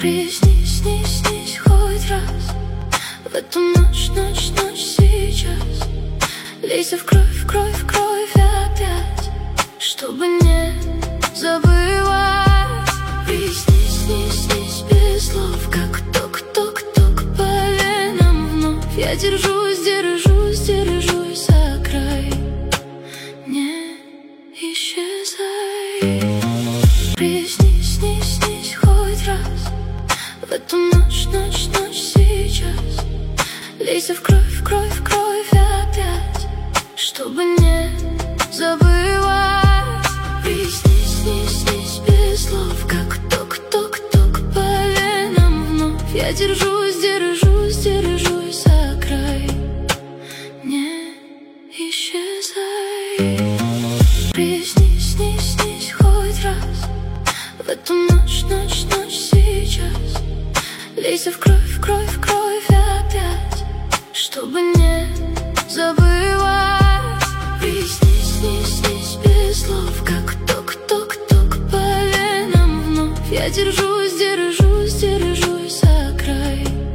Приснись, снись, снись хоть раз в эту ночь, ночь, ночь сейчас. Лейся в кровь, в кровь, в кровь опять, чтобы не забывать. Приснись, снись, снись без слов, как ток, ток, ток по венам вновь. Я держусь, держусь, держусь за край. Не исчезай. Приснись, снись, снись хоть раз в эту ночь, ночь, ночь сейчас. Лейся в кровь, в кровь, в кровь опять, чтобы не забывать. Приснись, снись, снись без слов, как ток, ток, ток по венам вновь. Я держусь, держусь, держусь за край. Не исчезай. Приснись, снись, снись хоть раз в эту ночь, ночь, ночь сейчас. Лейся в кровь, в кровь, в кровь опять, чтобы не забывать. Приснись, снись, снись без слов, как ток, ток, ток по венам вновь. Я держусь, держусь, держусь за край.